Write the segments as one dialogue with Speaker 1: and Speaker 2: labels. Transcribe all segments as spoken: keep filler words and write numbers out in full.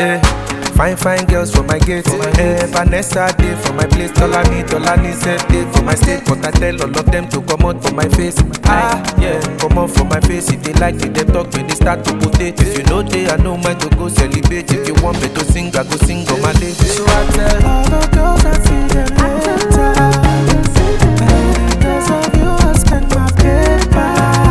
Speaker 1: Eh. Fine, fine girls for my gate. Eh, Vanessa day for my place. Tolani, Tolani said day for my state. But I tell all of them to come out for my face. Ah, yeah, come out for my face. If they like it, they talk when they start to potate. If you know they, I know mine to go celebrate. If you want me to sing, I go sing on my day. So I tell all the girls I see them later. Because of you, I spend my paper.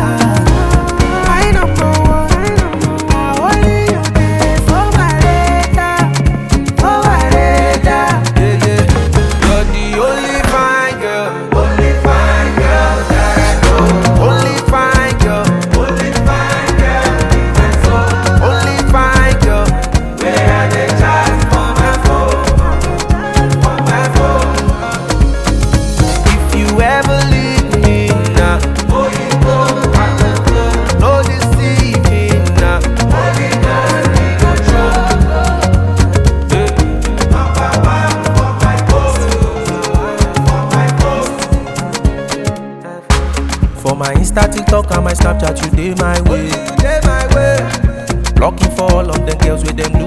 Speaker 1: I number one, now only you pay for my data, for my data. Yeah, yeah. You're the only fine girl, only fine girl that I know. Only fine girl, only fine girl in my soul. Only fine girl, where are they chat for my phone, for my phone. If you ever leave me now, oh you go, no deceive me now. Only God we go through. For my post, for my post. For my Insta, TikTok, and my Snapchat, you dey my way. Blocking for all of them girls with them